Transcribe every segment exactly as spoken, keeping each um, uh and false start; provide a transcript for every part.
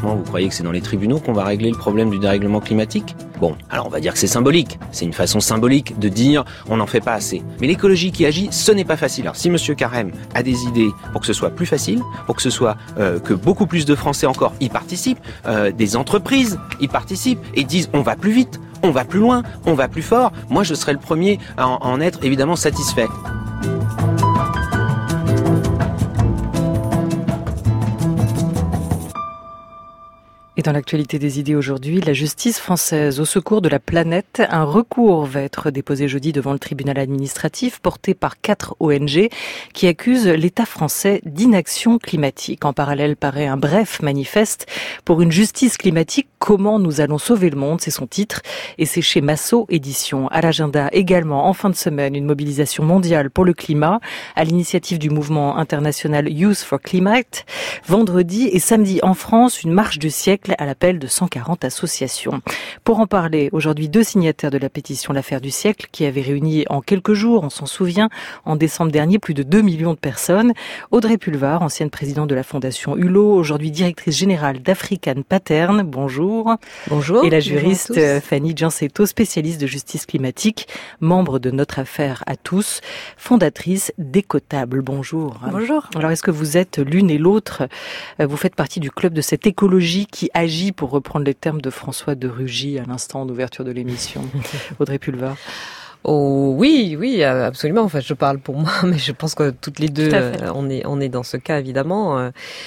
franchement, vous croyez que c'est dans les tribunaux qu'on va régler le problème du dérèglement climatique ? Bon, alors on va dire que c'est symbolique. C'est une façon symbolique de dire on n'en fait pas assez. Mais l'écologie qui agit, ce n'est pas facile. Alors si Monsieur Carême a des idées pour que ce soit plus facile, pour que ce soit euh, que beaucoup plus de Français encore y participent, euh, des entreprises y participent et disent on va plus vite, on va plus loin, on va plus fort, moi je serai le premier à en, à en être évidemment satisfait. Et dans l'actualité des idées aujourd'hui, la justice française au secours de la planète. Un recours va être déposé jeudi devant le tribunal administratif porté par quatre O N G qui accusent l'État français d'inaction climatique. En parallèle paraît un bref manifeste pour une justice climatique. Comment nous allons sauver le monde, c'est son titre. Et c'est chez Massot Éditions. À l'agenda également, en fin de semaine, une mobilisation mondiale pour le climat à l'initiative du mouvement international Youth for Climate. Vendredi et samedi en France, une marche du siècle à l'appel de cent quarante associations. Pour en parler, aujourd'hui, deux signataires de la pétition L'Affaire du siècle qui avait réuni en quelques jours, on s'en souvient, en décembre dernier, plus de deux millions de personnes. Audrey Pulvar, ancienne présidente de la Fondation Hulot, aujourd'hui directrice générale d'African Pattern. Bonjour. Bonjour. Et la juriste Fanny Giancetto, spécialiste de justice climatique, membre de Notre Affaire à tous, fondatrice d'Écotable. Bonjour. Bonjour. Alors, est-ce que vous êtes l'une et l'autre, vous faites partie du club de cette écologie qui agit, pour reprendre les termes de François de Rugy à l'instant d'ouverture de l'émission. Audrey Pulvar. Oh oui, oui, absolument. Enfin, je parle pour moi, mais je pense que toutes les deux, on est, on est dans ce cas évidemment.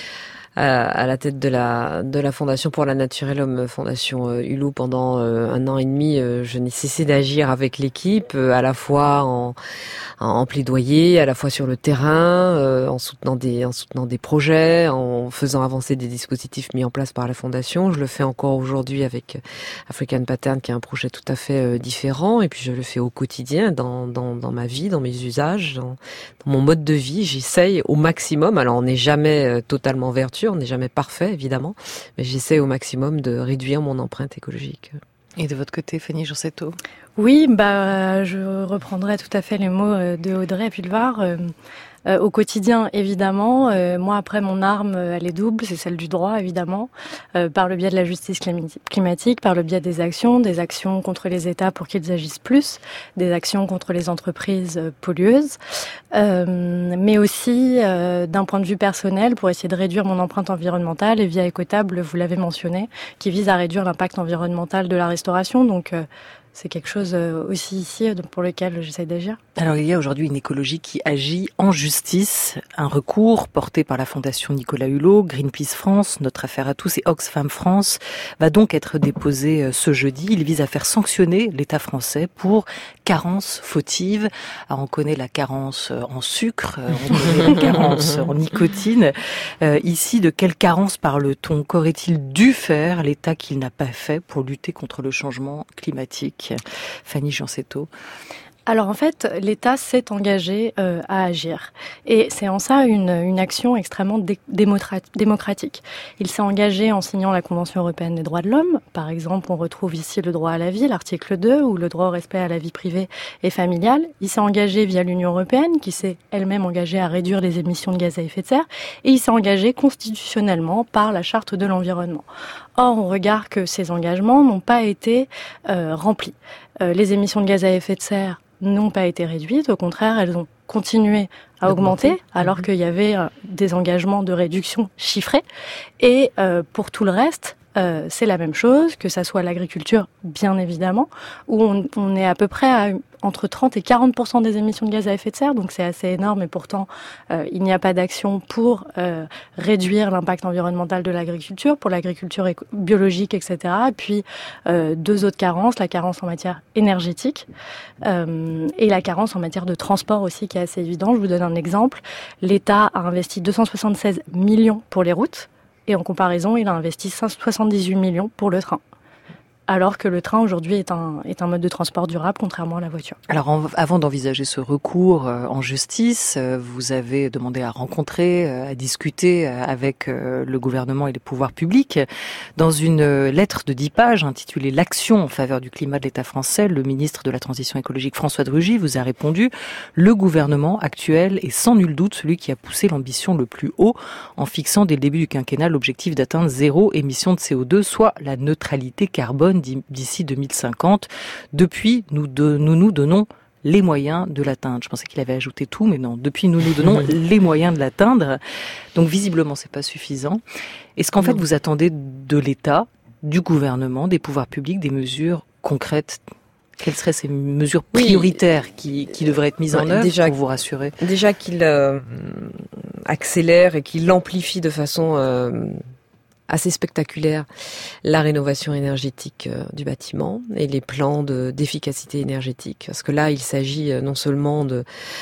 À la tête de la de la Fondation pour la Nature et l'Homme, Fondation Hulot, pendant un an et demi, je n'ai cessé d'agir avec l'équipe, à la fois en, en plaidoyer, à la fois sur le terrain, en soutenant des en soutenant des projets, en faisant avancer des dispositifs mis en place par la Fondation. Je le fais encore aujourd'hui avec African Pattern, qui est un projet tout à fait différent, et puis je le fais au quotidien, dans dans dans ma vie, dans mes usages, dans, dans mon mode de vie. J'essaye au maximum. Alors on n'est jamais totalement vertueux. On n'est jamais parfait, évidemment, mais j'essaie au maximum de réduire mon empreinte écologique. Et de votre côté, Fanny Giancetto ? Oui, bah, je reprendrai tout à fait les mots de Audrey Pulvar. Euh, euh, au quotidien, évidemment. Euh, moi, après, mon arme, elle est double, c'est celle du droit, évidemment, euh, par le biais de la justice climatique, par le biais des actions, des actions contre les États pour qu'ils agissent plus, des actions contre les entreprises pollueuses, euh, mais aussi euh, d'un point de vue personnel pour essayer de réduire mon empreinte environnementale, et via Écotable, vous l'avez mentionné, qui vise à réduire l'impact environnemental de la restauration. Donc, euh, c'est quelque chose aussi ici pour lequel j'essaie d'agir. Alors, il y a aujourd'hui une écologie qui agit en justice. Un recours porté par la Fondation Nicolas Hulot, Greenpeace France, Notre Affaire à tous et Oxfam France va donc être déposé ce jeudi. Il vise à faire sanctionner l'État français pour carence fautive. Alors, on connaît la carence en sucre, on connaît la carence en nicotine. Euh, ici, de quelle carence parle-t-on ? Qu'aurait-il dû faire l'État qu'il n'a pas fait pour lutter contre le changement climatique ? Fanny Giancetto. Alors en fait, l'État s'est engagé euh, à agir. Et c'est en ça une, une action extrêmement dé- démocratique. Il s'est engagé en signant la Convention européenne des droits de l'homme. Par exemple, on retrouve ici le droit à la vie, l'article deux, ou le droit au respect à la vie privée et familiale. Il s'est engagé via l'Union européenne, qui s'est elle-même engagée à réduire les émissions de gaz à effet de serre. Et il s'est engagé constitutionnellement par la Charte de l'environnement. Or, on regarde que ces engagements n'ont pas été euh, remplis. Euh, les émissions de gaz à effet de serre n'ont pas été réduites, au contraire, elles ont continué à augmenter, augmenter alors mmh. qu'il y avait euh, des engagements de réduction chiffrés. Et euh, pour tout le reste, euh, c'est la même chose, que ça soit l'agriculture, bien évidemment, où on, on est à peu près à entre trente et quarante pour cent des émissions de gaz à effet de serre, donc c'est assez énorme, et pourtant euh, il n'y a pas d'action pour euh, réduire l'impact environnemental de l'agriculture, pour l'agriculture éco- biologique, et cetera. Et puis euh, deux autres carences, la carence en matière énergétique euh, et la carence en matière de transport aussi, qui est assez évident. Je vous donne un exemple. L'État a investi deux cent soixante-seize millions pour les routes, et en comparaison, il a investi soixante-dix-huit millions pour le train. alors que le train aujourd'hui est un, est un mode de transport durable, contrairement à la voiture. Alors en, avant d'envisager ce recours euh, en justice, euh, vous avez demandé à rencontrer, euh, à discuter euh, avec euh, le gouvernement et les pouvoirs publics. Dans une euh, lettre de dix pages intitulée « L'action en faveur du climat de l'État français », le ministre de la Transition écologique François de Rugy vous a répondu « Le gouvernement actuel est sans nul doute celui qui a poussé l'ambition le plus haut en fixant dès le début du quinquennat l'objectif d'atteindre zéro émission de C O deux, soit la neutralité carbone d'ici deux mille cinquante. Depuis, nous, de, nous nous donnons les moyens de l'atteindre. » Je pensais qu'il avait ajouté tout, mais non. Depuis, nous nous donnons les moyens de l'atteindre. Donc, visiblement, c'est pas suffisant. Est-ce qu'en non. fait, vous attendez de l'État, du gouvernement, des pouvoirs publics, des mesures concrètes? Quelles seraient ces mesures prioritaires oui. qui, qui devraient être mises en œuvre déjà, pour vous rassurer? Déjà qu'il euh, accélère et qu'il amplifie de façon euh, assez spectaculaire la rénovation énergétique euh, du bâtiment et les plans de, d'efficacité énergétique. Parce que là, il s'agit euh, non seulement de,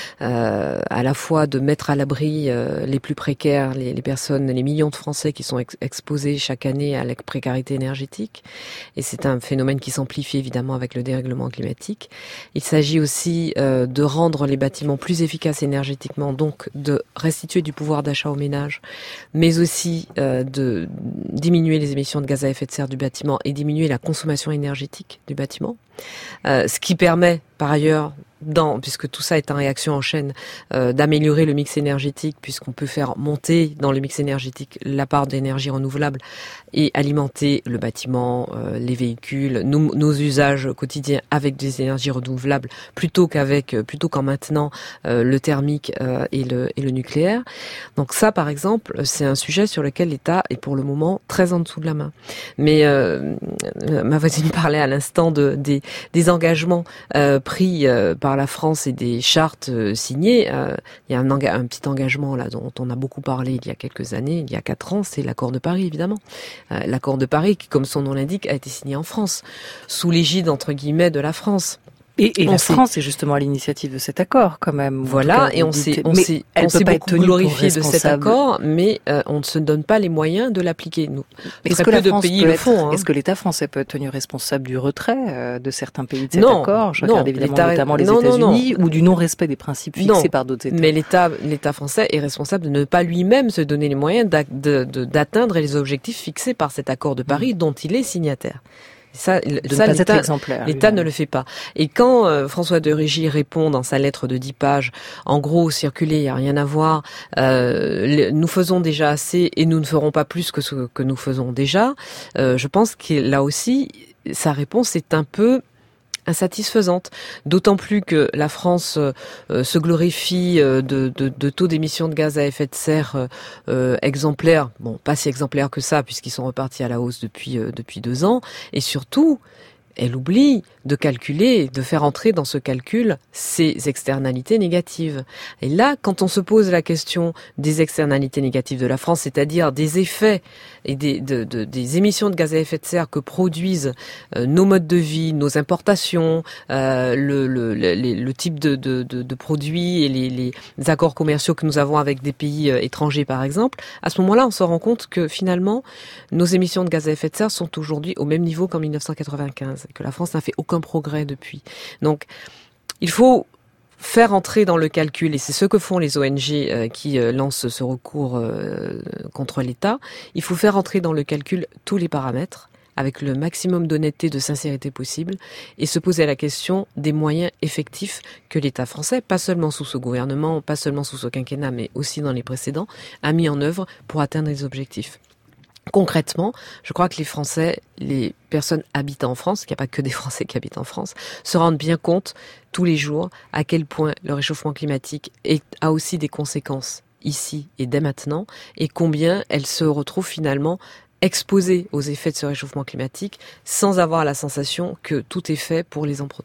euh, à la fois de mettre à l'abri euh, les plus précaires, les, les personnes, les millions de Français qui sont ex- exposés chaque année à la précarité énergétique. Et c'est un phénomène qui s'amplifie évidemment avec le dérèglement climatique. Il s'agit aussi euh, de rendre les bâtiments plus efficaces énergétiquement, donc de restituer du pouvoir d'achat aux ménages, mais aussi euh, de diminuer les émissions de gaz à effet de serre du bâtiment et diminuer la consommation énergétique du bâtiment. Euh, ce qui permet, par ailleurs, dans, puisque tout ça est en réaction en chaîne, euh, d'améliorer le mix énergétique, puisqu'on peut faire monter dans le mix énergétique la part d'énergie renouvelable et alimenter le bâtiment, euh, les véhicules, nos, nos usages quotidiens avec des énergies renouvelables, plutôt qu'avec, plutôt qu'en maintenant euh, le thermique euh, et le et le nucléaire. Donc ça, par exemple, c'est un sujet sur lequel l'État est pour le moment très en dessous de la main. Mais euh, ma voisine parlait à l'instant de des des engagements euh, pris euh, par la France et des chartes euh, signées. Euh, il y a un, enga- un petit engagement là dont on a beaucoup parlé il y a quelques années, il y a quatre ans, c'est l'accord de Paris évidemment. Euh, l'accord de Paris qui, comme son nom l'indique, a été signé en France, sous l'égide entre guillemets de la France. Et, et la sait... France est justement à l'initiative de cet accord, quand même. Voilà, cas, et on s'est, on s'est, on s'est beaucoup glorifié de cet accord, mais euh, on ne se donne pas les moyens de l'appliquer. Nous, est-ce que, la de France pays peut le font, être, hein. Est-ce que l'État français peut être tenu responsable du retrait euh, de certains pays de cet non, accord? Je non, regarde évidemment l'État... notamment les non, États-Unis, non, non. ou du non-respect des principes fixés non, par d'autres États. Mais l'État, l'État français est responsable de ne pas lui-même se donner les moyens d'a, de, de, d'atteindre les objectifs fixés par cet accord de Paris, mmh. dont il est signataire. Ça, de ça ne pas l'État, être exemplaire, l'État ne le fait pas. Et quand euh, François de Rugy répond dans sa lettre de dix pages, en gros, circuler, il n'y a rien à voir, euh, le, nous faisons déjà assez et nous ne ferons pas plus que ce que nous faisons déjà, euh, je pense que là aussi, sa réponse est un peu insatisfaisante, d'autant plus que la France euh, se glorifie euh, de, de, de taux d'émissions de gaz à effet de serre euh, exemplaires, bon pas si exemplaires que ça puisqu'ils sont repartis à la hausse depuis euh, depuis deux ans, et surtout elle oublie de calculer, de faire entrer dans ce calcul ces externalités négatives. Et là, quand on se pose la question des externalités négatives de la France, c'est-à-dire des effets et des, de, de, des émissions de gaz à effet de serre que produisent euh, nos modes de vie, nos importations, euh, le, le, le, le type de, de, de, de produits et les, les accords commerciaux que nous avons avec des pays euh, étrangers, par exemple, à ce moment-là, on se rend compte que finalement, nos émissions de gaz à effet de serre sont aujourd'hui au même niveau qu'en dix-neuf cent quatre-vingt-quinze. Que la France n'a fait aucun progrès depuis. Donc, il faut faire entrer dans le calcul, et c'est ce que font les O N G euh, qui euh, lancent ce recours euh, contre l'État, il faut faire entrer dans le calcul tous les paramètres, avec le maximum d'honnêteté, de sincérité possible, et se poser la question des moyens effectifs que l'État français, pas seulement sous ce gouvernement, pas seulement sous ce quinquennat, mais aussi dans les précédents, a mis en œuvre pour atteindre les objectifs. Concrètement, je crois que les Français, les personnes habitant en France, qu'il n'y a pas que des Français qui habitent en France, se rendent bien compte tous les jours à quel point le réchauffement climatique est, a aussi des conséquences ici et dès maintenant, et combien elles se retrouvent finalement exposées aux effets de ce réchauffement climatique sans avoir la sensation que tout est fait pour les en protéger.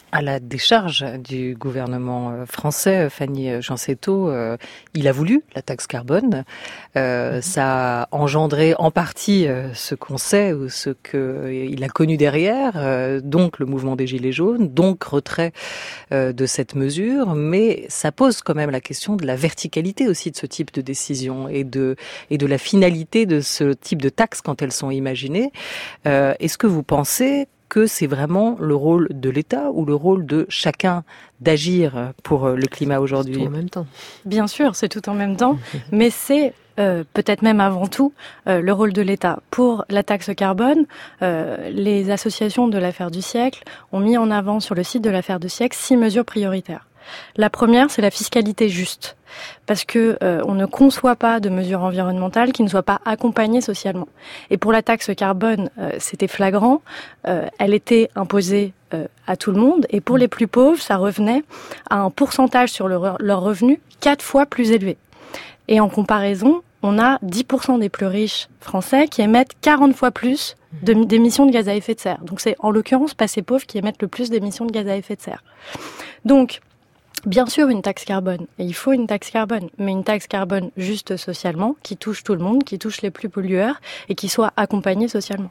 À la décharge du gouvernement français, Fanny Jansetto, euh, il a voulu la taxe carbone. Euh, mmh. Ça a engendré en partie euh, ce qu'on sait ou ce qu'il a connu derrière, euh, donc le mouvement des Gilets jaunes, donc retrait euh, de cette mesure. Mais ça pose quand même la question de la verticalité aussi de ce type de décision et de, et de la finalité de ce type de taxes quand elles sont imaginées. Euh, est-ce que vous pensez que c'est vraiment le rôle de l'État ou le rôle de chacun d'agir pour le climat aujourd'hui? C'est tout en même temps. Bien sûr, c'est tout en même temps, mais c'est euh, peut-être même avant tout euh, le rôle de l'État. Pour la taxe carbone, euh, les associations de l'affaire du siècle ont mis en avant sur le site de l'affaire du siècle six mesures prioritaires. La première, c'est la fiscalité juste, parce que euh, on ne conçoit pas de mesures environnementales qui ne soient pas accompagnées socialement. Et pour la taxe carbone, euh, c'était flagrant. Euh, elle était imposée euh, à tout le monde, et pour les plus pauvres, ça revenait à un pourcentage sur leur, leur revenu quatre fois plus élevé. Et en comparaison, on a dix pour cent des plus riches français qui émettent quarante fois plus de, d'émissions de gaz à effet de serre. Donc c'est en l'occurrence pas ces pauvres qui émettent le plus d'émissions de gaz à effet de serre. Donc bien sûr, une taxe carbone. Et il faut une taxe carbone. Mais une taxe carbone juste socialement, qui touche tout le monde, qui touche les plus pollueurs et qui soit accompagnée socialement.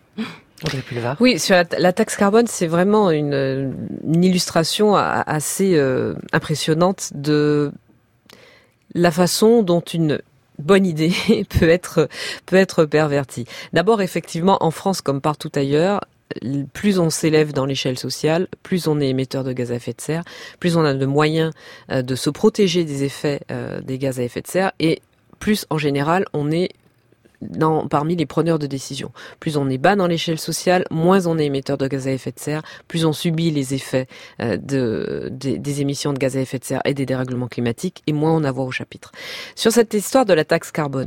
Oui, sur la, la taxe carbone, c'est vraiment une, une illustration assez euh, impressionnante de la façon dont une bonne idée peut être, peut être pervertie. D'abord, effectivement, en France, comme partout ailleurs, plus on s'élève dans l'échelle sociale, plus on est émetteur de gaz à effet de serre, plus on a de moyens euh, de se protéger des effets euh, des gaz à effet de serre, et plus en général on est dans, parmi les preneurs de décision. Plus on est bas dans l'échelle sociale, moins on est émetteur de gaz à effet de serre, plus on subit les effets euh, de, des, des émissions de gaz à effet de serre et des dérèglements climatiques, et moins on a voix au chapitre. Sur cette histoire de la taxe carbone,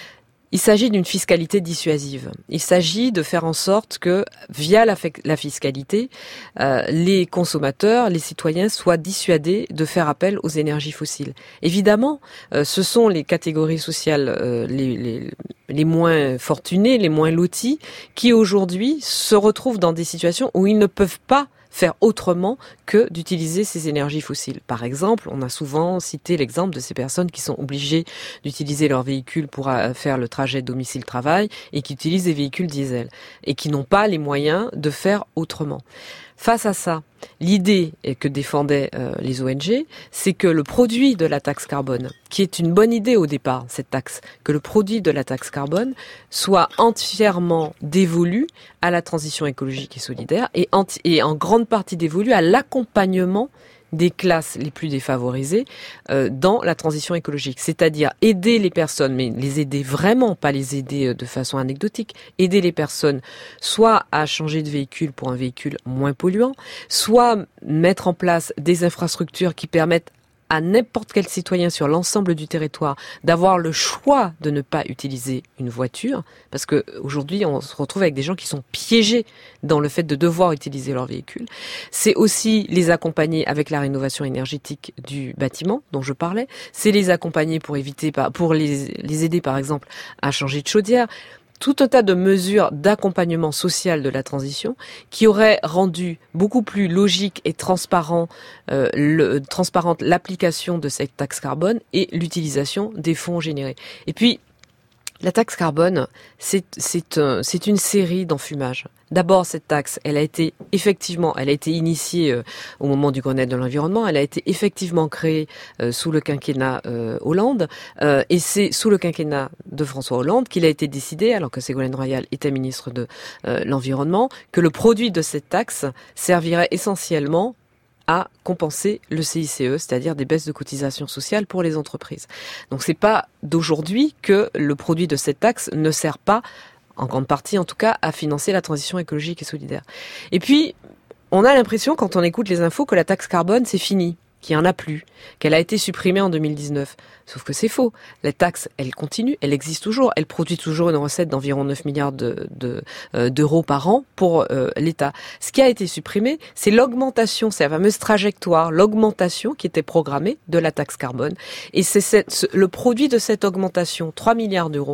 il s'agit d'une fiscalité dissuasive. Il s'agit de faire en sorte que, via la, la fiscalité, euh, les consommateurs, les citoyens soient dissuadés de faire appel aux énergies fossiles. Évidemment, euh, ce sont les catégories sociales euh, les, les, les moins fortunées, les moins loties, qui aujourd'hui se retrouvent dans des situations où ils ne peuvent pas faire autrement que d'utiliser ces énergies fossiles. Par exemple, on a souvent cité l'exemple de ces personnes qui sont obligées d'utiliser leur véhicule pour faire le trajet domicile-travail et qui utilisent des véhicules diesel et qui n'ont pas les moyens de faire autrement. Face à ça, l'idée que défendaient euh, les O N G, c'est que le produit de la taxe carbone, qui est une bonne idée au départ, cette taxe, que le produit de la taxe carbone soit entièrement dévolu à la transition écologique et solidaire et, enti- et en grande partie dévolu à l'accompagnement des classes les plus défavorisées euh, dans la transition écologique. C'est-à-dire aider les personnes, mais les aider vraiment, pas les aider de façon anecdotique, aider les personnes soit à changer de véhicule pour un véhicule moins polluant, soit mettre en place des infrastructures qui permettent à n'importe quel citoyen sur l'ensemble du territoire d'avoir le choix de ne pas utiliser une voiture, parce que aujourd'hui on se retrouve avec des gens qui sont piégés dans le fait de devoir utiliser leur véhicule. C'est aussi les accompagner avec la rénovation énergétique du bâtiment dont je parlais. C'est les accompagner pour éviter, pour les, les aider par exemple à changer de chaudière. Tout un tas de mesures d'accompagnement social de la transition qui auraient rendu beaucoup plus logique et transparent, euh, le, transparente l'application de cette taxe carbone et l'utilisation des fonds générés. Et puis, la taxe carbone, c'est, c'est, un, c'est une série d'enfumages. D'abord, cette taxe, elle a été effectivement, elle a été initiée euh, au moment du Grenelle de l'environnement, elle a été effectivement créée euh, sous le quinquennat euh, Hollande, euh, et c'est sous le quinquennat de François Hollande qu'il a été décidé, alors que Ségolène Royal était ministre de euh, l'Environnement, que le produit de cette taxe servirait essentiellement à compenser le C I C E, c'est-à-dire des baisses de cotisations sociales pour les entreprises. Donc c'est pas d'aujourd'hui que le produit de cette taxe ne sert pas, en grande partie en tout cas, à financer la transition écologique et solidaire. Et puis, on a l'impression, quand on écoute les infos, que la taxe carbone, c'est fini, qu'il n'y en a plus, qu'elle a été supprimée en deux mille dix-neuf. Sauf que c'est faux. La taxe, elle continue, elle existe toujours, elle produit toujours une recette d'environ neuf milliards de, de, euh, d'euros par an pour euh, l'État. Ce qui a été supprimé, c'est l'augmentation, c'est la fameuse trajectoire, l'augmentation qui était programmée de la taxe carbone. Et c'est cette, ce, le produit de cette augmentation, trois milliards d'euros,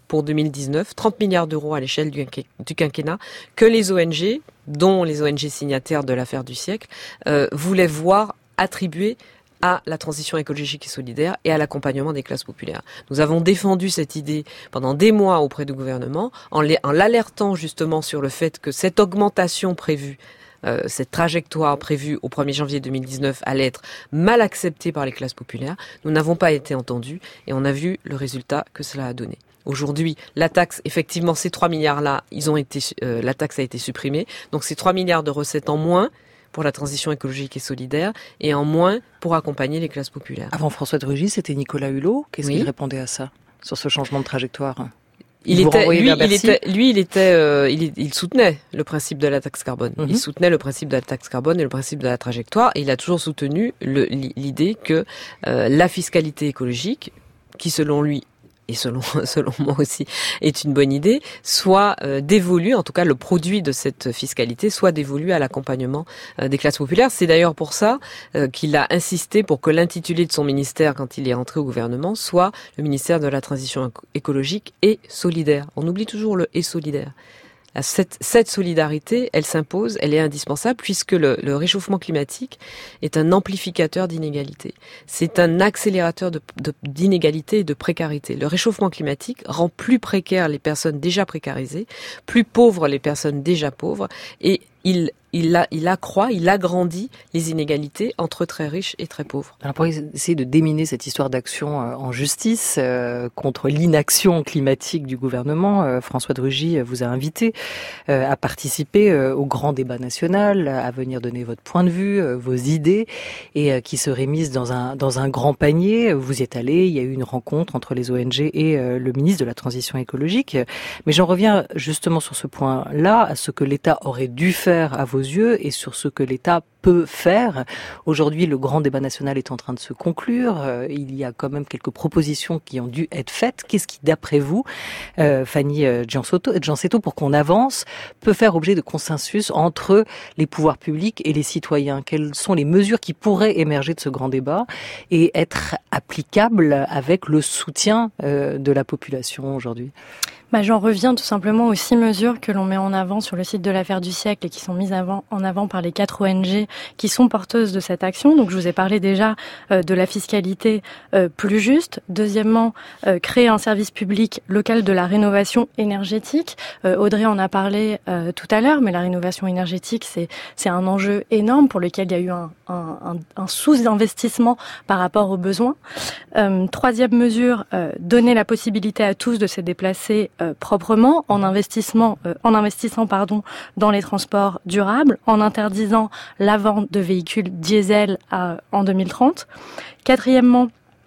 pour deux mille dix-neuf, trente milliards d'euros à l'échelle du, du quinquennat, que les O N G, dont les O N G signataires de l'affaire du siècle, euh, voulaient voir attribués à la transition écologique et solidaire et à l'accompagnement des classes populaires. Nous avons défendu cette idée pendant des mois auprès du gouvernement, en, les, en l'alertant justement sur le fait que cette augmentation prévue, euh, cette trajectoire prévue au premier janvier deux mille dix-neuf allait être mal acceptée par les classes populaires. Nous n'avons pas été entendus et on a vu le résultat que cela a donné. Aujourd'hui, la taxe, effectivement, ces trois milliards-là, ils ont été, euh, la taxe a été supprimée. Donc ces trois milliards de recettes en moins pour la transition écologique et solidaire, et en moins pour accompagner les classes populaires. Avant François de Rugy, c'était Nicolas Hulot. Qu'est-ce oui. qu'il répondait à ça, sur ce changement de trajectoire? Il était, lui, il était, lui, il était, euh, il, il soutenait le principe de la taxe carbone. Mm-hmm. Il soutenait le principe de la taxe carbone et le principe de la trajectoire, et il a toujours soutenu le, l'idée que euh, la fiscalité écologique, qui selon lui et selon selon moi aussi, est une bonne idée, soit euh, dévolu, en tout cas le produit de cette fiscalité, soit dévolu à l'accompagnement euh, des classes populaires. C'est d'ailleurs pour ça euh, qu'il a insisté pour que l'intitulé de son ministère, quand il est entré au gouvernement, soit le ministère de la transition écologique et solidaire. On oublie toujours le « et solidaire ». Cette, cette solidarité, elle s'impose, elle est indispensable puisque le, le réchauffement climatique est un amplificateur d'inégalités. C'est un accélérateur de, de, d'inégalités et de précarité. Le réchauffement climatique rend plus précaires les personnes déjà précarisées, plus pauvres les personnes déjà pauvres, et il Il, a, il accroît, il agrandit les inégalités entre très riches et très pauvres. Alors pour essayer de déminer cette histoire d'action en justice euh, contre l'inaction climatique du gouvernement, euh, François de Rugy vous a invité euh, à participer euh, au grand débat national, à venir donner votre point de vue, euh, vos idées, et euh, qui seraient mises dans un, dans un grand panier. Vous y êtes allé, il y a eu une rencontre entre les O N G et euh, le ministre de la Transition écologique. Mais j'en reviens justement sur ce point-là, à ce que l'État aurait dû faire à vos yeux et sur ce que l'État peut faire. Aujourd'hui, le grand débat national est en train de se conclure. Euh, il y a quand même quelques propositions qui ont dû être faites. Qu'est-ce qui, d'après vous, euh, Fanny Giancetto, pour qu'on avance, peut faire objet de consensus entre les pouvoirs publics et les citoyens? Quelles sont les mesures qui pourraient émerger de ce grand débat et être applicables avec le soutien euh, de la population aujourd'hui? Bah, j'en reviens tout simplement aux six mesures que l'on met en avant sur le site de l'affaire du siècle et qui sont mises avant, en avant par les quatre O N G qui sont porteuses de cette action. Donc je vous ai parlé déjà euh, de la fiscalité euh, plus juste. Deuxièmement, euh, créer un service public local de la rénovation énergétique. Euh, Audrey en a parlé euh, tout à l'heure, mais la rénovation énergétique, c'est, c'est un enjeu énorme pour lequel il y a eu un, un, un, un sous-investissement par rapport aux besoins. Euh, troisième mesure, euh, donner la possibilité à tous de se déplacer Euh, proprement, en investissement, euh, en investissant pardon dans les transports durables, en interdisant la vente de véhicules diesel à, en deux mille trente. Quatrièmement,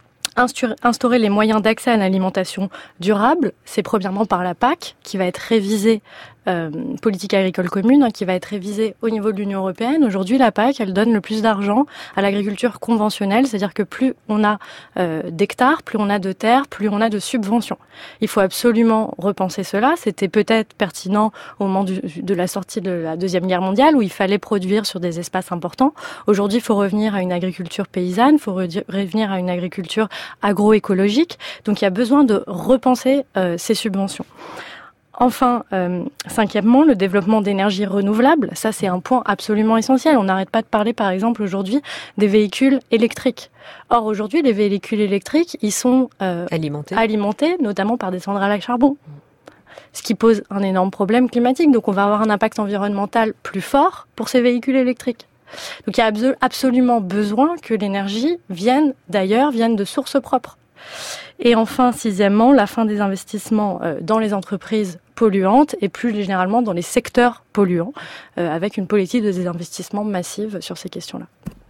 instaurer les moyens d'accès à l'alimentation durable, c'est premièrement par la P A C qui va être révisée, euh, politique agricole commune, hein, qui va être révisée au niveau de l'Union européenne. Aujourd'hui, la P A C, elle donne le plus d'argent à l'agriculture conventionnelle, c'est-à-dire que plus on a euh, d'hectares, plus on a de terres, plus on a de subventions. Il faut absolument repenser cela. C'était peut-être pertinent au moment du, de la sortie de la Deuxième Guerre mondiale, où il fallait produire sur des espaces importants. Aujourd'hui, il faut revenir à une agriculture paysanne, il faut re- revenir à une agriculture agroécologique. Donc il y a besoin de repenser euh, ces subventions. Enfin, euh, cinquièmement, le développement d'énergies renouvelables. Ça, c'est un point absolument essentiel. On n'arrête pas de parler, par exemple, aujourd'hui, des véhicules électriques. Or, aujourd'hui, les véhicules électriques, ils sont euh, alimentés. alimentés, notamment par des centrales à charbon. Ce qui pose un énorme problème climatique. Donc, on va avoir un impact environnemental plus fort pour ces véhicules électriques. Donc, il y a abso- absolument besoin que l'énergie vienne d'ailleurs, vienne de sources propres. Et enfin, sixièmement, la fin des investissements euh, dans les entreprises polluantes et plus généralement dans les secteurs polluants, euh, avec une politique de désinvestissement massive sur ces questions-là.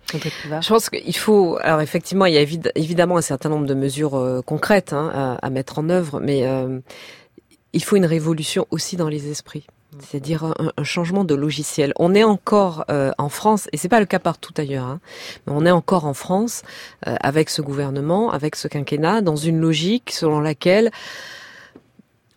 Je pense qu'il faut, alors effectivement, il y a évid- évidemment un certain nombre de mesures euh, concrètes hein, à, à mettre en œuvre, mais euh, il faut une révolution aussi dans les esprits. C'est-à-dire un, un changement de logiciel. On est encore euh, en France, et c'est pas le cas partout ailleurs, hein, mais on est encore en France euh, avec ce gouvernement, avec ce quinquennat, dans une logique selon laquelle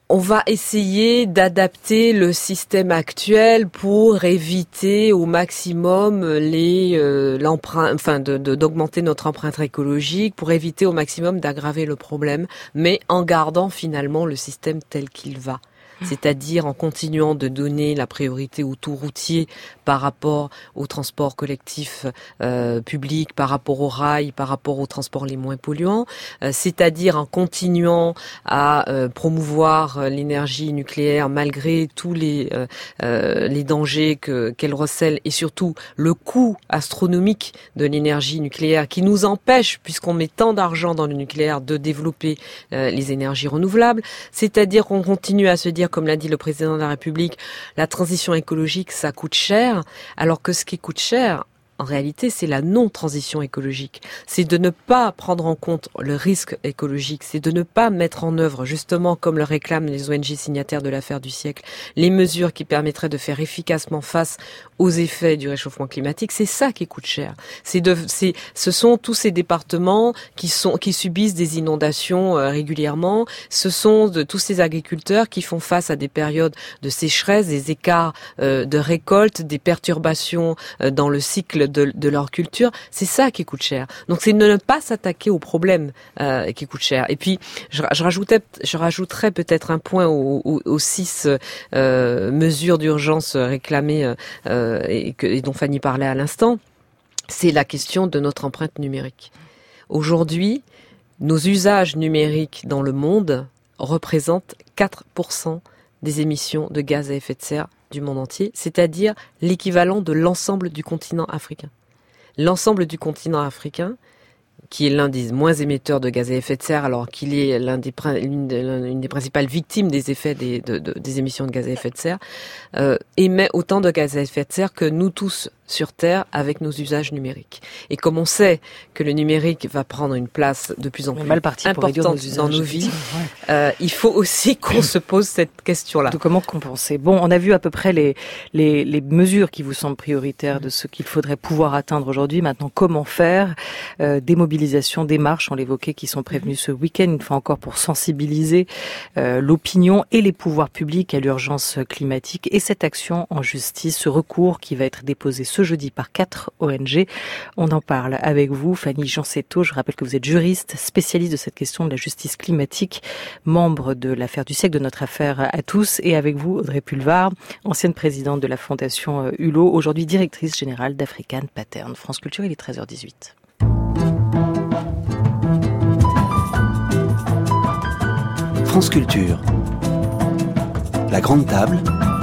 On va essayer d'adapter le système actuel pour éviter au maximum les euh, l'empreinte, enfin de, de d'augmenter notre empreinte écologique, pour éviter au maximum d'aggraver le problème, mais en gardant finalement le système tel qu'il va. C'est-à-dire en continuant de donner la priorité au tout routier par rapport au transport collectif euh, public, par rapport au rail, par rapport aux transports les moins polluants, euh, c'est-à-dire en continuant à euh, promouvoir euh, l'énergie nucléaire malgré tous les euh, euh, les dangers que qu'elle recèle et surtout le coût astronomique de l'énergie nucléaire qui nous empêche, puisqu'on met tant d'argent dans le nucléaire, de développer euh, les énergies renouvelables. C'est-à-dire qu'on continue à se dire, comme l'a dit le président de la République, la transition écologique, ça coûte cher, alors que ce qui coûte cher, en réalité, c'est la non-transition écologique. C'est de ne pas prendre en compte le risque écologique. C'est de ne pas mettre en œuvre, justement, comme le réclament les O N G signataires de l'affaire du siècle, les mesures qui permettraient de faire efficacement face aux effets du réchauffement climatique. C'est ça qui coûte cher. C'est de, c'est, ce sont tous ces départements qui sont, qui subissent des inondations euh, régulièrement. Ce sont de tous ces agriculteurs qui font face à des périodes de sécheresse, des écarts euh, de récolte, des perturbations euh, dans le cycle De, de leur culture. C'est ça qui coûte cher. Donc c'est de ne pas s'attaquer aux problèmes euh, qui coûtent cher. Et puis je, je rajoutais, je rajouterais peut-être un point aux, aux, aux six euh, mesures d'urgence réclamées euh, et, que, et dont Fanny parlait à l'instant. C'est la question de notre empreinte numérique. Aujourd'hui, nos usages numériques dans le monde représentent quatre pour cent des émissions de gaz à effet de serre du monde entier, c'est-à-dire l'équivalent de l'ensemble du continent africain. L'ensemble du continent africain, qui est l'un des moins émetteurs de gaz à effet de serre, alors qu'il est l'un des, l'une, des, l'une des principales victimes des effets des, de, de, des émissions de gaz à effet de serre, euh, émet autant de gaz à effet de serre que nous tous sur Terre avec nos usages numériques. Et comme on sait que le numérique va prendre une place de plus en plus importante nos dans nos vies, ouais. euh, il faut aussi qu'on se pose cette question-là. De comment compenser. Bon, on a vu à peu près les, les, les mesures qui vous semblent prioritaires de ce qu'il faudrait pouvoir atteindre aujourd'hui. Maintenant, comment faire euh, Des mobilisations, des marches, on l'évoquait, qui sont prévenues ce week-end, une fois encore pour sensibiliser euh, l'opinion et les pouvoirs publics à l'urgence climatique. Et cette action en justice, ce recours qui va être déposé ce jeudi par quatre O N G. On en parle avec vous, Fanny Jansetto. Je rappelle que vous êtes juriste, spécialiste de cette question de la justice climatique, membre de l'affaire du siècle, de notre affaire à tous. Et avec vous, Audrey Pulvar, ancienne présidente de la Fondation Hulot, aujourd'hui directrice générale d'African Pattern. France Culture, il est treize heures dix-huit. France Culture. La grande table.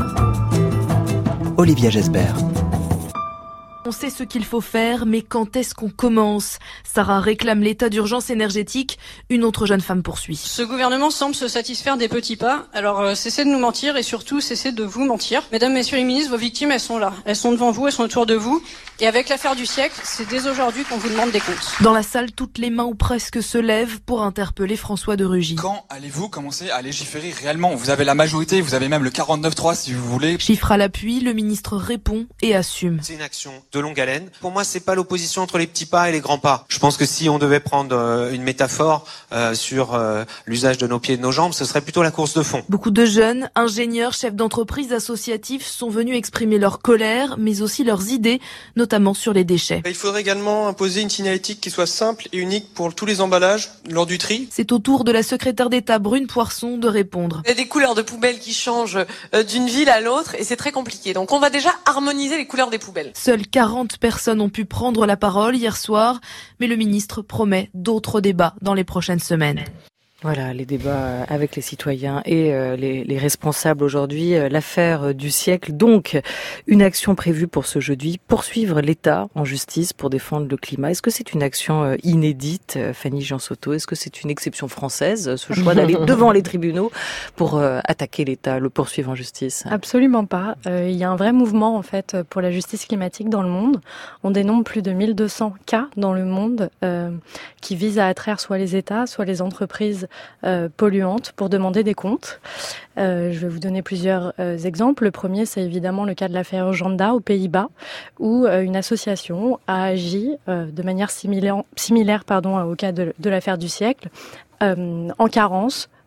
Olivia Gesbert. On sait ce qu'il faut faire, mais quand est-ce qu'on commence ? Sarah réclame l'état d'urgence énergétique. Une autre jeune femme poursuit. Ce gouvernement semble se satisfaire des petits pas. Alors euh, cessez de nous mentir et surtout cessez de vous mentir. Mesdames, messieurs les ministres, vos victimes, elles sont là. Elles sont devant vous, elles sont autour de vous. Et avec l'affaire du siècle, c'est dès aujourd'hui qu'on vous demande des comptes. Dans la salle, toutes les mains ou presque se lèvent pour interpeller François de Rugy. Quand allez-vous commencer à légiférer réellement ? Vous avez la majorité, vous avez même le quarante-neuf trois si vous voulez. Chiffre à l'appui, le ministre répond et assume. C'est une action de longue haleine. Pour moi, c'est pas l'opposition entre les petits pas et les grands pas. Je pense que si on devait prendre euh, une métaphore euh, sur euh, l'usage de nos pieds et de nos jambes, ce serait plutôt la course de fond. Beaucoup de jeunes, ingénieurs, chefs d'entreprise, associatifs sont venus exprimer leur colère, mais aussi leurs idées, notamment sur les déchets. Il faudrait également imposer une signalétique qui soit simple et unique pour tous les emballages lors du tri. C'est au tour de la secrétaire d'État Brune Poirson de répondre. Il y a des couleurs de poubelles qui changent d'une ville à l'autre et c'est très compliqué. Donc on va déjà harmoniser les couleurs des poubelles. Seules quarante personnes ont pu prendre la parole hier soir, mais le ministre promet d'autres débats dans les prochaines semaines. Voilà, les débats avec les citoyens et euh, les, les responsables aujourd'hui. Euh, l'affaire du siècle, donc une action prévue pour ce jeudi, poursuivre l'État en justice pour défendre le climat. Est-ce que c'est une action euh, inédite, euh, Fanny Jansetto ? Est-ce que c'est une exception française, ce choix d'aller devant les tribunaux pour euh, attaquer l'État, le poursuivre en justice ? Absolument pas. Euh, il y a un vrai mouvement en fait pour la justice climatique dans le monde. On dénombre plus de mille deux cents cas dans le monde euh, qui visent à attraire soit les États, soit les entreprises Euh, polluantes pour demander des comptes. Euh, je vais vous donner plusieurs euh, exemples. Le premier, c'est évidemment le cas de l'affaire Urgenda aux Pays-Bas, où euh, une association a agi euh, de manière similaire, similaire pardon, au cas de, de l'affaire du siècle, euh, en carence,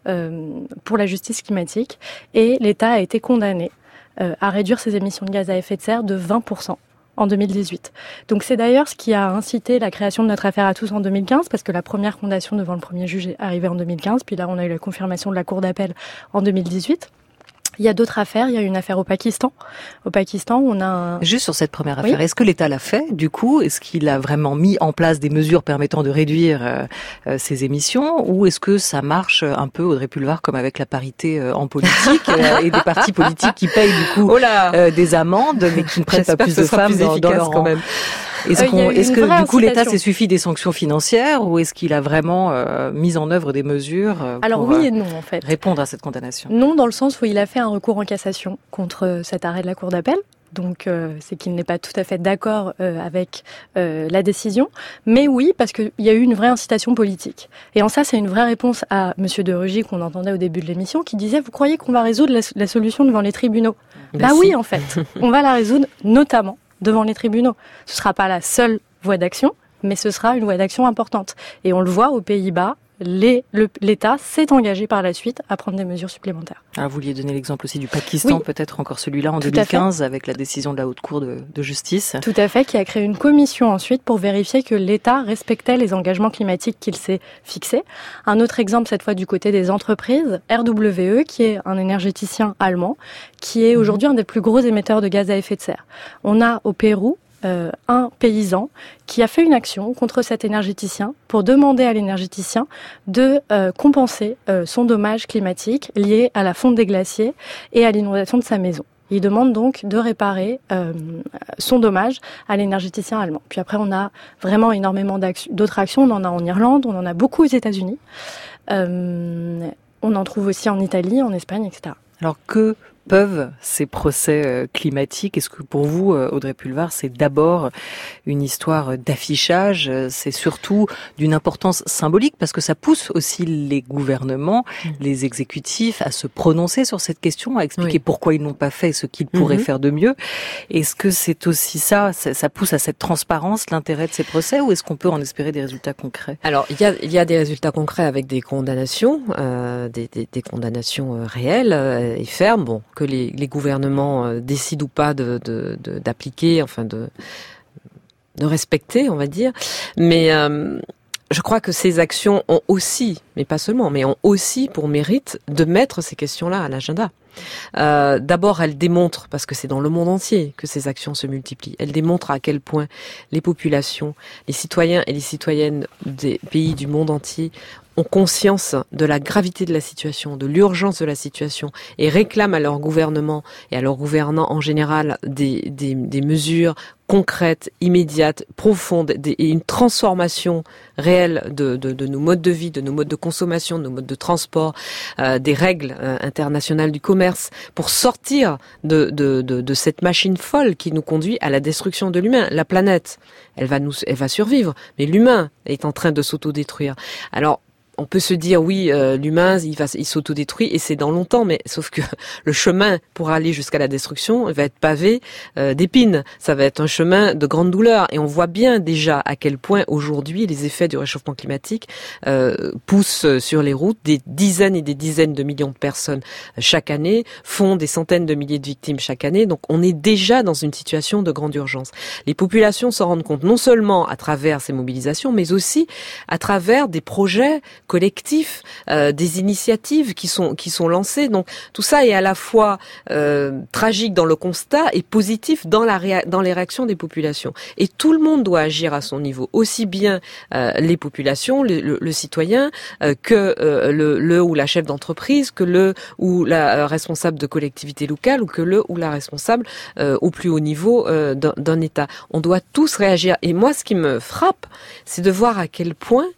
euh, pour la justice climatique et l'État a été condamné euh, à réduire ses émissions de gaz à effet de serre de vingt pour cent en deux mille dix-huit. Donc c'est d'ailleurs ce qui a incité la création de notre affaire à tous en deux mille quinze, parce que la première condamnation devant le premier juge est arrivée en deux mille quinze, puis là on a eu la confirmation de la Cour d'appel en deux mille dix-huit. Il y a d'autres affaires. Il y a une affaire au Pakistan. Au Pakistan, on a un... Juste sur cette première affaire, oui. Est-ce que l'État l'a fait, du coup? Est-ce qu'il a vraiment mis en place des mesures permettant de réduire euh, euh, ses émissions? Ou est-ce que ça marche un peu, Audrey Pulvar, comme avec la parité euh, en politique euh, et des partis politiques qui payent, du coup, oh là euh, des amendes, mais qui ne prennent pas plus de femmes plus dans, dans leur rang? Est-ce, euh, qu'on, est-ce que, du coup, incitation. l'État s'est suffi des sanctions financières ou est-ce qu'il a vraiment euh, mis en œuvre des mesures euh, Alors pour oui euh, et non, en fait. répondre à cette condamnation? Non, dans le sens où il a fait un recours en cassation contre cet arrêt de la Cour d'appel. Donc, euh, c'est qu'il n'est pas tout à fait d'accord euh, avec euh, la décision. Mais oui, parce qu'il y a eu une vraie incitation politique. Et en ça, c'est une vraie réponse à Monsieur de Rugy qu'on entendait au début de l'émission, qui disait « Vous croyez qu'on va résoudre la, la solution devant les tribunaux ?» Bah oui, en fait. On va la résoudre notamment devant les tribunaux. Ce ne sera pas la seule voie d'action, mais ce sera une voie d'action importante. Et on le voit aux Pays-Bas, les, le, l'État s'est engagé par la suite à prendre des mesures supplémentaires. Ah, vous vouliez donner l'exemple aussi du Pakistan, oui. Peut-être encore celui-là en Tout deux mille quinze, avec la décision de la Haute Cour de, de justice. Tout à fait, qui a créé une commission ensuite pour vérifier que l'État respectait les engagements climatiques qu'il s'est fixés. Un autre exemple, cette fois du côté des entreprises, R W E, qui est un énergéticien allemand, qui est aujourd'hui mmh. un des plus gros émetteurs de gaz à effet de serre. On a au Pérou Euh, un paysan qui a fait une action contre cet énergéticien pour demander à l'énergéticien de euh, compenser euh, son dommage climatique lié à la fonte des glaciers et à l'inondation de sa maison. Il demande donc de réparer euh, son dommage à l'énergéticien allemand. Puis après, on a vraiment énormément d'autres actions. On en a en Irlande, on en a beaucoup aux États-Unis. Euh, on en trouve aussi en Italie, en Espagne, et cetera. Alors que peuvent ces procès climatiques? Est-ce que pour vous, Audrey Pulvar, c'est d'abord une histoire d'affichage, c'est surtout d'une importance symbolique, parce que ça pousse aussi les gouvernements, mmh. les exécutifs à se prononcer sur cette question, à expliquer oui. pourquoi ils n'ont pas fait ce qu'ils pourraient mmh. faire de mieux? Est-ce que c'est aussi ça, ça, ça pousse à cette transparence, l'intérêt de ces procès, ou est-ce qu'on peut en espérer des résultats concrets? Alors, il y a, il y a des résultats concrets avec des condamnations, euh, des, des, des condamnations réelles euh, et fermes, bon, que les, les gouvernements euh, décident ou pas de, de, de, d'appliquer, enfin de, de respecter, on va dire. Mais euh, je crois que ces actions ont aussi, mais pas seulement, mais ont aussi pour mérite de mettre ces questions-là à l'agenda. Euh, d'abord, elles démontrent, parce que c'est dans le monde entier que ces actions se multiplient, elles démontrent à quel point les populations, les citoyens et les citoyennes des pays du monde entier ont conscience de la gravité de la situation, de l'urgence de la situation, et réclament à leur gouvernement et à leurs gouvernants en général des, des, des mesures concrètes, immédiates, profondes, des, et une transformation réelle de, de, de nos modes de vie, de nos modes de consommation, de nos modes de transport, euh, des règles euh, internationales du commerce, pour sortir de, de, de, de cette machine folle qui nous conduit à la destruction de l'humain. La planète, elle va nous, elle va survivre, mais l'humain est en train de s'autodétruire. Alors, on peut se dire oui, euh, l'humain il va il s'autodétruit et c'est dans longtemps, mais sauf que le chemin pour aller jusqu'à la destruction, il va être pavé euh, d'épines. Ça va être un chemin de grande douleur et on voit bien déjà à quel point aujourd'hui les effets du réchauffement climatique euh, poussent sur les routes des dizaines et des dizaines de millions de personnes chaque année, font des centaines de milliers de victimes chaque année. Donc on est déjà dans une situation de grande urgence. Les populations s'en rendent compte non seulement à travers ces mobilisations, mais aussi à travers des projets collectifs, euh, des initiatives qui sont qui sont lancées. Donc tout ça est à la fois euh, tragique dans le constat et positif dans la réa- dans les réactions des populations. Et tout le monde doit agir à son niveau, aussi bien euh, les populations, le, le, le citoyen, euh, que euh, le, le ou la chef d'entreprise, que le ou la euh, responsable de collectivité locale, ou que le ou la responsable euh, au plus haut niveau euh, d'un, d'un État. On doit tous réagir. Et moi, ce qui me frappe, c'est de voir à quel point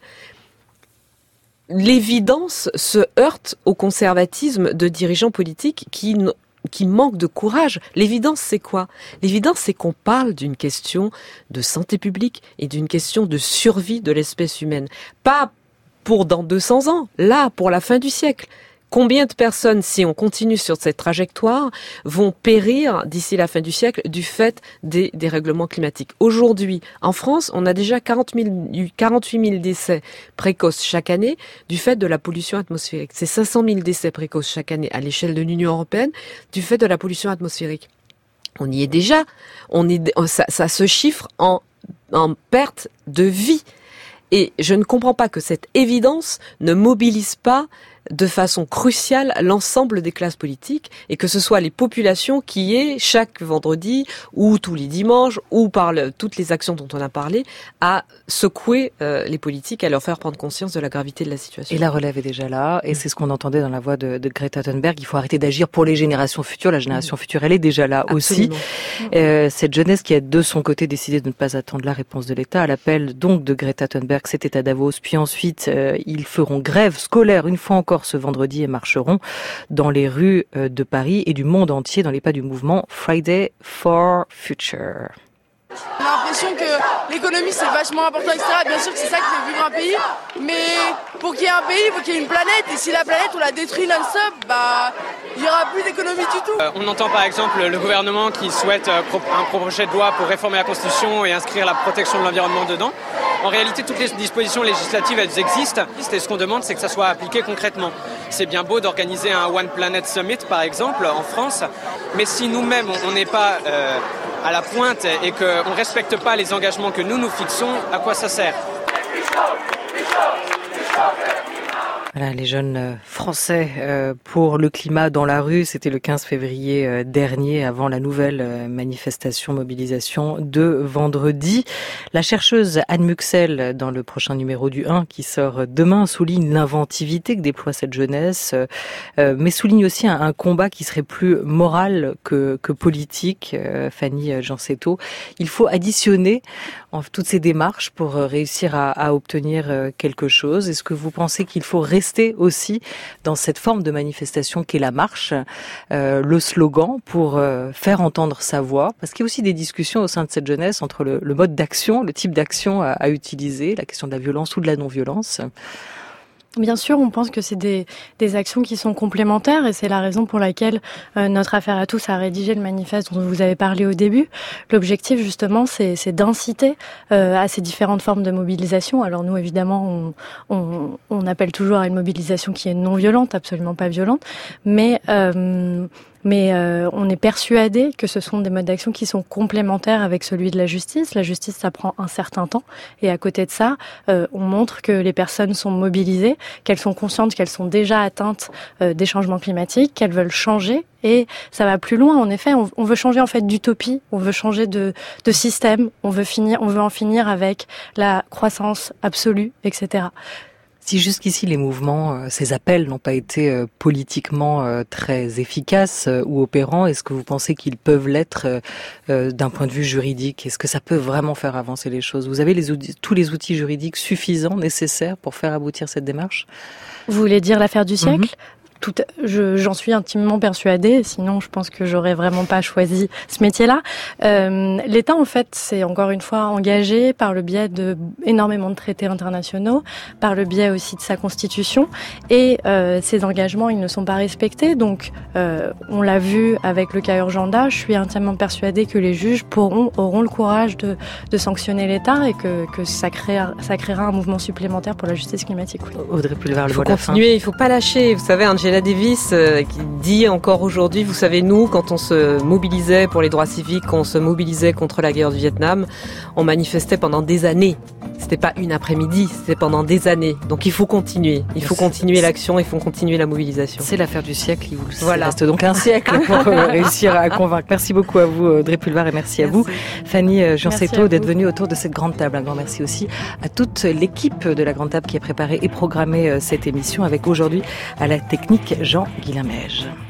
l'évidence se heurte au conservatisme de dirigeants politiques qui qui manquent de courage. L'évidence, c'est quoi? L'évidence, c'est qu'on parle d'une question de santé publique et d'une question de survie de l'espèce humaine. Pas pour dans deux cents ans, là, pour la fin du siècle. Combien de personnes, si on continue sur cette trajectoire, vont périr d'ici la fin du siècle du fait des dérèglements climatiques? Aujourd'hui, en France, on a déjà quarante mille, quarante-huit mille décès précoces chaque année du fait de la pollution atmosphérique. C'est cinq cent mille décès précoces chaque année à l'échelle de l'Union européenne du fait de la pollution atmosphérique. On y est déjà. On est, ça, ça se chiffre en, en perte de vie. Et je ne comprends pas que cette évidence ne mobilise pas de façon cruciale l'ensemble des classes politiques et que ce soit les populations qui aient chaque vendredi ou tous les dimanches ou par le, toutes les actions dont on a parlé à secouer euh, les politiques, à leur faire prendre conscience de la gravité de la situation. Et la relève est déjà là et c'est ce qu'on entendait dans la voix de, de Greta Thunberg. Il faut arrêter d'agir pour les générations futures. La génération mmh. future, elle est déjà là Absolument. aussi. Euh, cette jeunesse qui a de son côté décidé de ne pas attendre la réponse de l'État à l'appel donc de Greta Thunberg, c'était à Davos. Puis ensuite, euh, ils feront grève scolaire une fois encore ce vendredi et marcheront dans les rues de Paris et du monde entier dans les pas du mouvement Friday for Future. On a l'impression que l'économie c'est vachement important, et cetera. Bien sûr que c'est ça qui fait vivre un pays, mais pour qu'il y ait un pays, il faut qu'il y ait une planète, et si la planète on la détruit non-stop, bah il n'y aura plus d'économie du tout. Euh, on entend par exemple le gouvernement qui souhaite euh, un projet de loi pour réformer la Constitution et inscrire la protection de l'environnement dedans. En réalité, toutes les dispositions législatives, elles existent, et ce qu'on demande, c'est que ça soit appliqué concrètement. C'est bien beau d'organiser un One Planet Summit, par exemple, en France, mais si nous-mêmes, on n'est pas euh, à la pointe et qu'on ne respecte pas les engagements que nous nous fixons, à quoi ça sert ? Voilà, les jeunes Français euh, pour le climat dans la rue, c'était le quinze février euh, dernier, avant la nouvelle euh, manifestation, mobilisation de vendredi. La chercheuse Anne Muxel, dans le prochain numéro du un qui sort demain, souligne l'inventivité que déploie cette jeunesse, euh, mais souligne aussi un, un combat qui serait plus moral que, que politique. Euh, Fanny Jansetto, il faut additionner en toutes ces démarches pour réussir à, à obtenir quelque chose. Est-ce que vous pensez qu'il faut rester aussi dans cette forme de manifestation qu'est la marche, euh, le slogan, pour euh, faire entendre sa voix? Parce qu'il y a aussi des discussions au sein de cette jeunesse entre le, le mode d'action, le type d'action à, à utiliser, la question de la violence ou de la non-violence. Bien sûr, on pense que c'est des, des actions qui sont complémentaires et c'est la raison pour laquelle euh, notre Affaire à tous a rédigé le manifeste dont vous avez parlé au début. L'objectif, justement, c'est, c'est d'inciter euh, à ces différentes formes de mobilisation. Alors nous, évidemment, on, on, on appelle toujours à une mobilisation qui est non violente, absolument pas violente, mais... Euh, Mais euh, on est persuadé que ce sont des modes d'action qui sont complémentaires avec celui de la justice. La justice, ça prend un certain temps. Et à côté de ça, euh, on montre que les personnes sont mobilisées, qu'elles sont conscientes qu'elles sont déjà atteintes euh, des changements climatiques, qu'elles veulent changer. Et ça va plus loin. En effet, on, on veut changer en fait d'utopie, on veut changer de, de système, on veut finir, on veut en finir avec la croissance absolue, et cetera. Si jusqu'ici les mouvements, euh, ces appels n'ont pas été euh, politiquement euh, très efficaces euh, ou opérants, est-ce que vous pensez qu'ils peuvent l'être euh, euh, d'un point de vue juridique? Est-ce que ça peut vraiment faire avancer les choses? Vous avez les outils, tous les outils juridiques suffisants, nécessaires pour faire aboutir cette démarche? Vous voulez dire l'affaire du siècle? Mm-hmm. Tout, je, j'en suis intimement persuadée, sinon je pense que j'aurais vraiment pas choisi ce métier-là. Euh, L'État, en fait, c'est encore une fois engagé par le biais de énormément de traités internationaux, par le biais aussi de sa constitution, et euh, ces engagements, ils ne sont pas respectés. Donc, euh, on l'a vu avec le cas Urgenda. Je suis intimement persuadée que les juges pourront auront le courage de, de sanctionner l'État et que, que ça créera, ça créera un mouvement supplémentaire pour la justice climatique. Oui. Audrey Pulvar, le il faut mot de la fin. continuer, il faut pas lâcher. Vous savez, Angela Davis euh, qui dit encore aujourd'hui, vous savez, nous, quand on se mobilisait pour les droits civiques, quand on se mobilisait contre la guerre du Vietnam, on manifestait pendant des années. C'était pas une après-midi, c'était pendant des années. Donc il faut continuer, il faut continuer l'action, il faut continuer la mobilisation. C'est l'affaire du siècle, il vous voilà. reste donc un siècle pour réussir à convaincre. Merci beaucoup à vous, Audrey Pulvar, et merci, merci. à vous, Fanny Jansetto, d'être venue autour de cette grande table. Un grand merci aussi à toute l'équipe de la grande table qui a préparé et programmé cette émission, avec aujourd'hui à la technique Jean Guillain-Mège.